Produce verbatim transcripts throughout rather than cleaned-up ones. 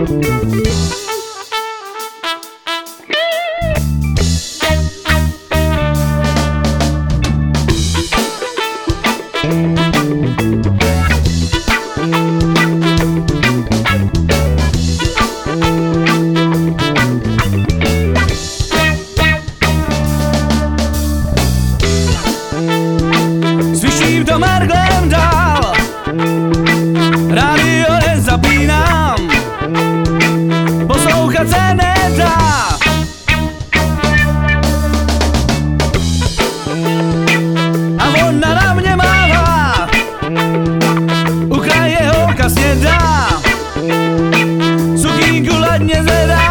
Slyším to Marglem dál, rádio nezapínám, poslouchat se nedá. A ona na mě mává, u kraje holka snědá, sukínku ladně zvedá.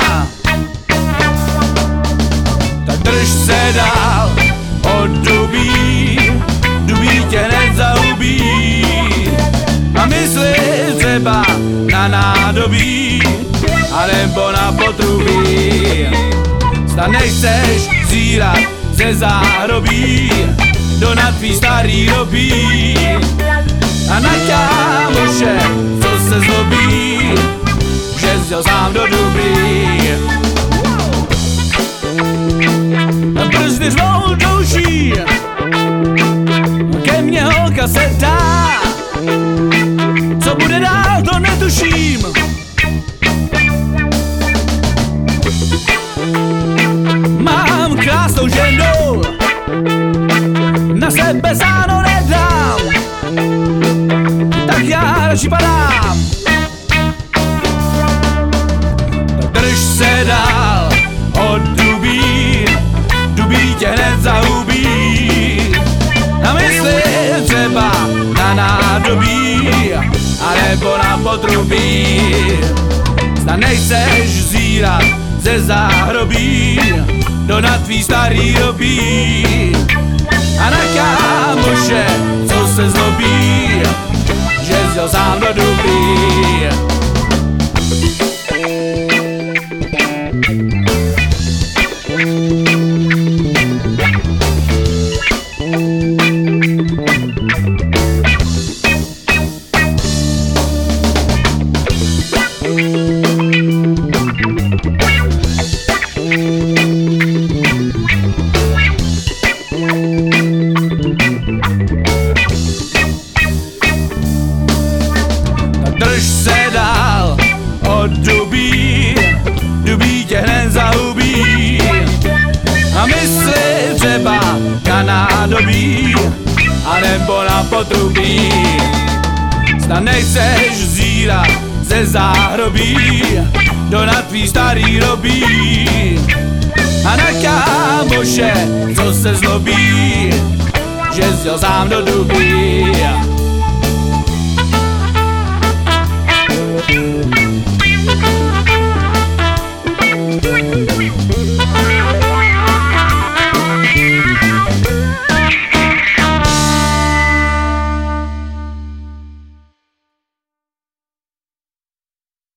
Tak drž se dál od dubí, dubí tě nezahubí. A mysli třeba na nádobí, anebo na potrubí. Snad nechceš zírat ze záhrobí do na tvý starý robí. A na kámoše, co se zlobí, že jsi sám do dubí. Brzdy řvou douší, ke mně holka se dá, co bude dál, to netuším. Mám krásnou ženu, na sebe záno nedám, tak já radši padám. Tak drž se dál od dubí, dubí tě hned zahubí. A mysli třeba na nádobí, anebo na potrubí. Snad nechceš zírat ze záhrobí do na tvý starý robí. A na kámoše, co se zlobí, že jsi sám do dubí. Drž se dál od dubí, dubí tě hned zahubí. A mysli třeba na nádobí, anebo na potrubí. Snad nechceš zírat ze záhrobí do na tvý starý robí. A na kámoše, co se zlobí, že jsi sám do dubí.